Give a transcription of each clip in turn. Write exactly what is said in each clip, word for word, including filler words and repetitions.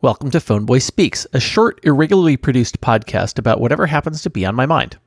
Welcome to Phoneboy Speaks, a short, irregularly produced podcast about whatever happens to be on my mind.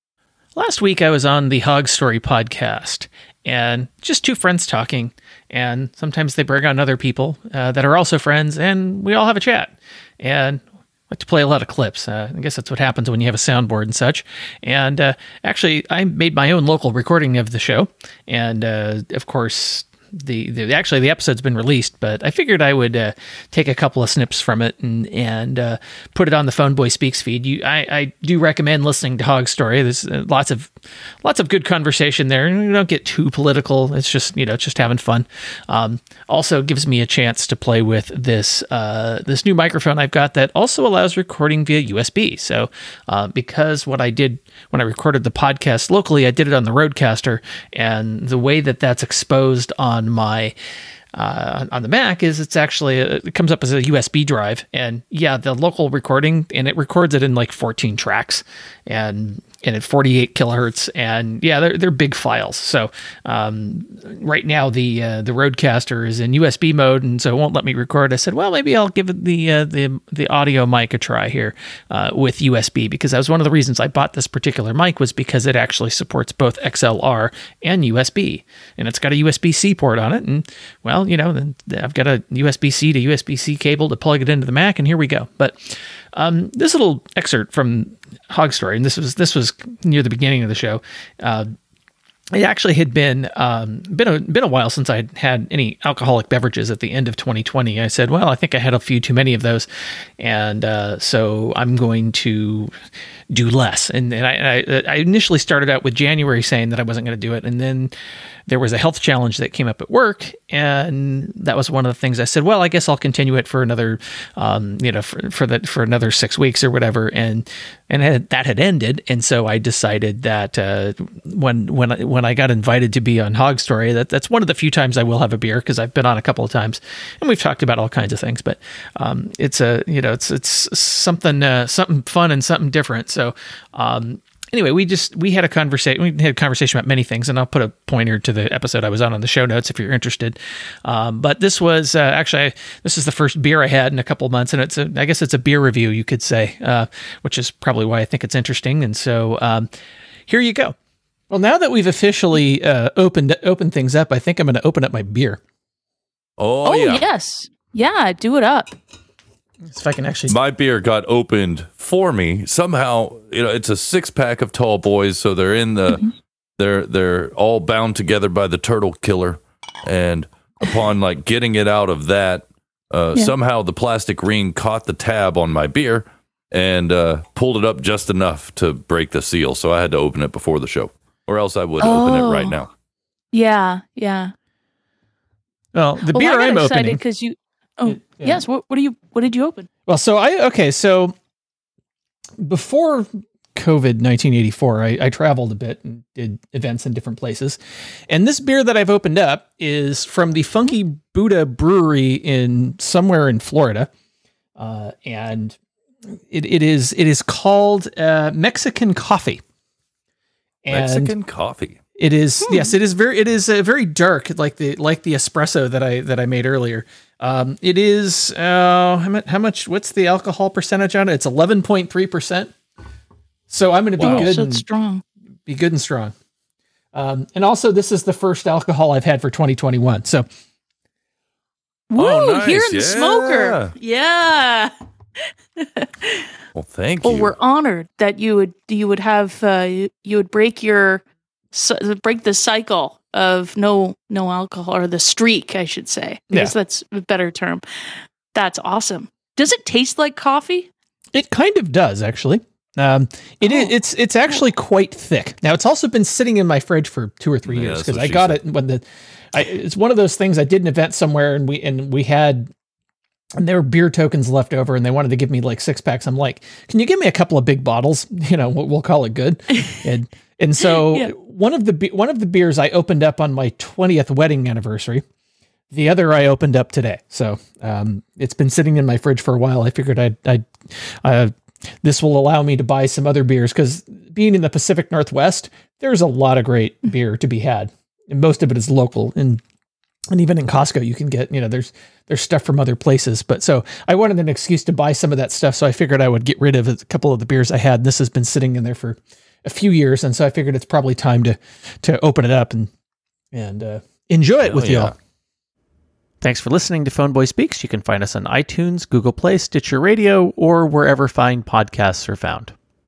Last week I was on the Hog Story podcast, and just two friends talking, and sometimes they bring on other people uh, that are also friends, and we all have a chat. And I like to play a lot of clips. Uh, I guess that's what happens when you have a soundboard and such. And uh, actually, I made my own local recording of the show, and uh, of course... The, the actually the episode's been released, but I figured I would uh, take a couple of snips from it and and uh, put it on the Phoneboy Speaks feed. You, I, I do recommend listening to Hog Story. There's uh, lots of lots of good conversation there, and you don't get too political. It's just you know it's just having fun. Um, also gives me a chance to play with this uh, this new microphone I've got that also allows recording via U S B. So uh, because what I did when I recorded the podcast locally, I did it on the Rodecaster, and the way that that's exposed on on my uh, on the Mac is it's actually a, it comes up as a U S B drive, and yeah, the local recording, and it records it in like fourteen tracks and and at forty-eight kilohertz, and yeah, they're they're big files. So um, right now the uh, the Rodecaster is in U S B mode, and so it won't let me record. I said, well, maybe I'll give it the uh, the the audio mic a try here uh, with U S B, because that was one of the reasons I bought this particular mic, was because it actually supports both X L R and U S B, and it's got a U S B C port on it. And well, you know, then I've got a U S B C to U S B C cable to plug it into the Mac, and here we go. But um, this little excerpt from Hog Story, and this was this was near the beginning of the show. Uh, it actually had been um, been a been a while since I had any alcoholic beverages at the end of twenty twenty. I said, well, I think I had a few too many of those, and uh, so I'm going to do less. And, and I, I, I initially started out with January saying that I wasn't going to do it, and then there was a health challenge that came up at work, and that was one of the things I said, well, I guess I'll continue it for another, um, you know, for for the for another six weeks or whatever, and and had, that had ended, and so I decided that uh, when when I, when I got invited to be on Hog Story, that that's one of the few times I will have a beer, because I've been on a couple of times, and we've talked about all kinds of things, but um, it's a you know it's it's something uh, something fun and something different. So. Um, Anyway, we just, we had a conversation, we had a conversation about many things, and I'll put a pointer to the episode I was on on the show notes if you're interested. Um, but this was, uh, actually, this is the first beer I had in a couple of months, and it's a, I guess it's a beer review, you could say, uh, which is probably why I think it's interesting. And so, um, here you go. Well, now that we've officially, uh, opened, opened things up, I think I'm going to open up my beer. Oh, oh yeah. yes. Yeah, do it up. If I can actually, my beer got opened for me somehow. You know, it's a six pack of Tall Boys, so they're in the, mm-hmm. they're they're all bound together by the turtle killer. And upon like getting it out of that, uh, yeah. somehow the plastic ring caught the tab on my beer and uh, pulled it up just enough to break the seal. So I had to open it before the show, or else I would oh. open it right now. Yeah, yeah. Well, the well, beer I got I'm excited opening because you. Oh yeah. yes. What, what do you? What did you open? Well, so I okay. So before COVID nineteen eighty-four, I, I traveled a bit and did events in different places, and this beer that I've opened up is from the Funky Buddha Brewery in somewhere in Florida, uh, and it it is it is called uh, Mexican Coffee. And Mexican Coffee. It is hmm. yes, it is very it is uh, very dark, like the like the espresso that I that I made earlier. Um, it is uh, how much? How much? What's the alcohol percentage on it? It's eleven point three percent. So I'm going to be wow. good. So and it's strong. Be good and strong. Um, and also, this is the first alcohol I've had for twenty twenty-one. So, woo! Oh, nice. Here in yeah. the smoker. Yeah. Well, thank well, you. Well, we're honored that you would you would have uh, you, you would break your break the cycle of no no alcohol, or the streak, I should say, because yeah. that's a better term. That's awesome. Does it taste like coffee? It kind of does, actually. Um, it oh. is, it's it's actually quite thick. Now, it's also been sitting in my fridge for two or three yeah, years, because I got said. it when the. I, it's one of those things. I did an event somewhere, and we and we had. And there were beer tokens left over, and they wanted to give me like six packs. I'm like, can you give me a couple of big bottles? You know, we'll, we'll call it good. And and so yeah. one of the one of the beers I opened up on my twentieth wedding anniversary. The other I opened up today. So um, it's been sitting in my fridge for a while. I figured I'd, I'd uh, this will allow me to buy some other beers, because being in the Pacific Northwest, there's a lot of great beer to be had, and most of it is local. And And even in Costco, you can get, you know, there's there's stuff from other places. But so I wanted an excuse to buy some of that stuff. So I figured I would get rid of a couple of the beers I had. This has been sitting in there for a few years. And so I figured it's probably time to to open it up and and uh, enjoy it Hell with yeah. y'all. Thanks for listening to Phone Boy Speaks. You can find us on iTunes, Google Play, Stitcher Radio, or wherever fine podcasts are found.